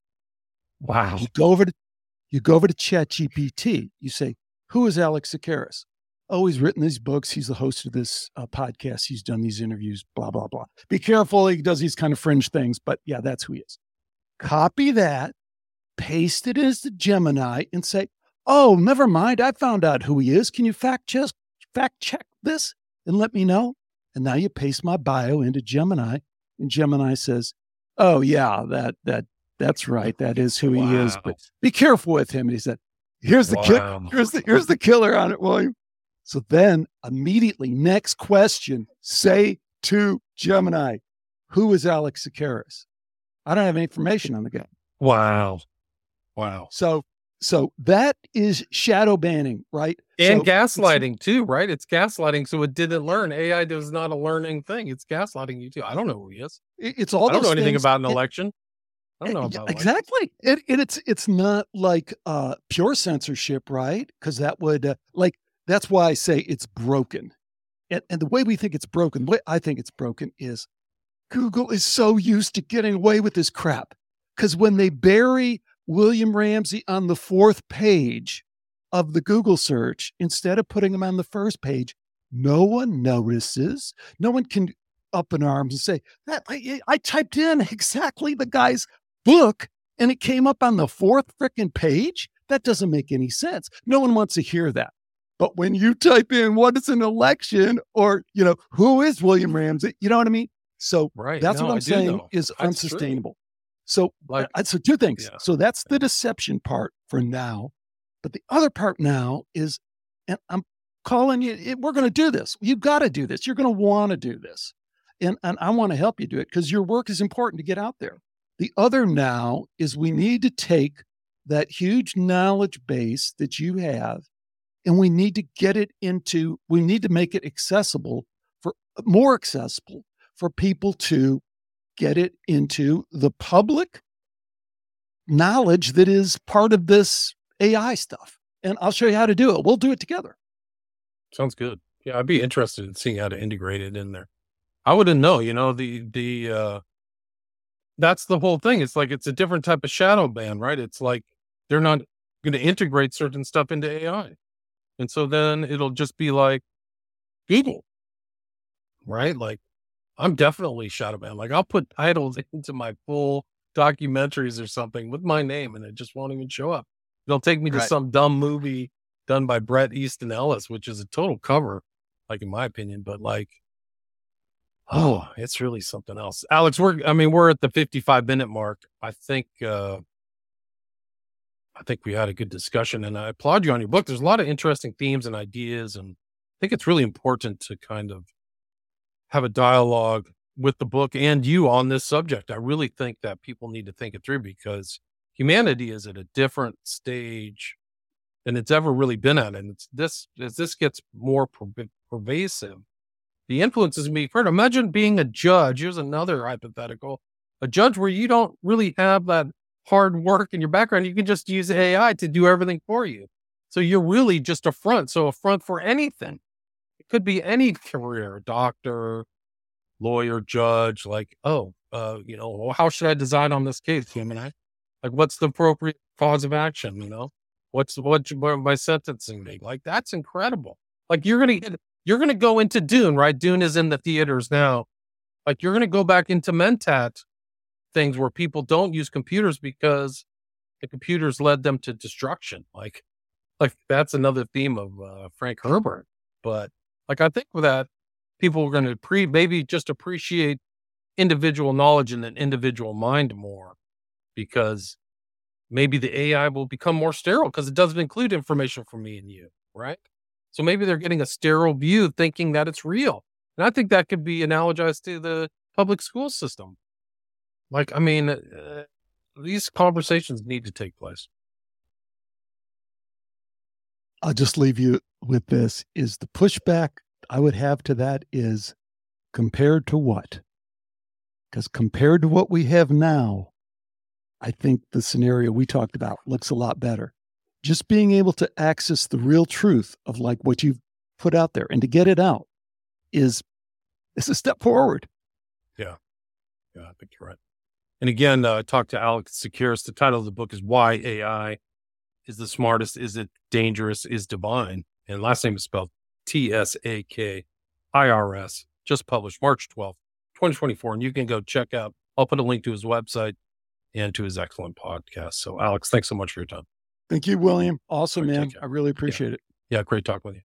Wow.
You go over to, you go over to ChatGPT. You say, who is Alex Tsakiris? Oh, he's written these books. He's the host of this uh, podcast. He's done these interviews, blah, blah, blah. Be careful. He does these kind of fringe things, but yeah, that's who he is. Copy that, paste it into Gemini and say, oh, never mind. I found out who he is. Can you fact check, fact check this and let me know? And now you paste my bio into Gemini and Gemini says, oh yeah, that, that, that's right. That is who wow. he is, but be careful with him. And he said, here's the, wow. killer, here's the, here's the killer on it, William. So then immediately next question, say to Gemini, who is Alex Tsakiris? I don't have any information on the guy.
Wow. Wow.
So, so that is shadow banning, right?
And
so
gaslighting too, right? It's gaslighting. So it didn't learn. A I is not a learning thing. It's gaslighting you too. I don't know who he is.
It's all
I don't know anything
things.
about an
it,
election. I don't know about
exactly. It, it, it's it's not like uh, pure censorship, right? Because that would uh, like that's why I say it's broken. And, and the way we think it's broken, the way I think it's broken is Google is so used to getting away with this crap. Because when they bury William Ramsey on the fourth page of the Google search, instead of putting him on the first page, no one notices. No one can up in arms and say, that I, I typed in exactly the guy's book and it came up on the fourth freaking page. That doesn't make any sense. No one wants to hear that. But when you type in what is an election or, you know, who is William Ramsey, you know what I mean? So
right.
that's
no,
what I'm
I do
saying
know.
is
That's
unsustainable. So,
Like,
uh, so two things.
yeah.
So that's the deception part for now. But the other part now is, and I'm calling you, it, we're going to do this. You've got to do this. You're going to want to do this. And, and I want to help you do it because your work is important to get out there. The other now is we need to take that huge knowledge base that you have and we need to get it into, we need to make it accessible for more accessible for people to get it into the public knowledge that is part of this A I stuff. And I'll show you how to do it. We'll do it together.
Sounds good. Yeah, I'd be interested in seeing how to integrate it in there. I wouldn't know, you know, the, the, uh, that's the whole thing. It's like, it's a different type of shadow ban, right? It's like, they're not going to integrate certain stuff into A I. And so then it'll just be like Google, right? Like, I'm definitely shadow banned. Like, I'll put titles into my full documentaries or something with my name and it just won't even show up. They'll take me to
Right.
some dumb movie done by Bret Easton Ellis, which is a total cover, like in my opinion, but like, oh, it's really something else. Alex, we're, I mean, we're at the fifty-five minute mark. I think, uh, I think we had a good discussion and I applaud you on your book. There's a lot of interesting themes and ideas. And I think it's really important to kind of have a dialogue with the book and you on this subject. I really think that people need to think it through because humanity is at a different stage than it's ever really been at. And it's this, as this gets more per- pervasive, the influences me further. Imagine being a judge. Here's another hypothetical, a judge where you don't really have that hard work in your background. You can just use A I to do everything for you. So you're really just a front. So a front for anything. It could be any career, doctor, lawyer, judge, like, oh, uh, you know, well, how should I decide on this case? I mean, I, like, what's the appropriate cause of action? You know, what's, what, what my sentencing be? Like, that's incredible. Like, you're going to, you're going to go into Dune, right? Dune is in the theaters now. Like, you're going to go back into Mentat things where people don't use computers because the computers led them to destruction. Like, like that's another theme of uh, Frank Herbert. But like, I think with that, people are going to pre maybe just appreciate individual knowledge in an individual mind more because maybe the A I will become more sterile because it doesn't include information from me and you, right? So maybe they're getting a sterile view thinking that it's real. And I think that could be analogized to the public school system. Like, I mean, uh, these conversations need to take place.
I'll just leave you with this is the pushback I would have to that is compared to what? Because compared to what we have now, I think the scenario we talked about looks a lot better. Just being able to access the real truth of like what you've put out there and to get it out is, is a step forward.
Yeah. Yeah, I think you're right. And again, uh, I talked to Alex Tsakiris. The title of the book is Why A I is the Smartest, Is It Dangerous, Is Divine? And last name is spelled T S A K I R S, just published March twelfth, twenty twenty-four. And you can go check out, I'll put a link to his website and to his excellent podcast. So Alex, thanks so much for your time.
Thank you, William. Awesome,
All right,
man.
take care.
I really appreciate
Yeah.
it.
Yeah, great talking with you.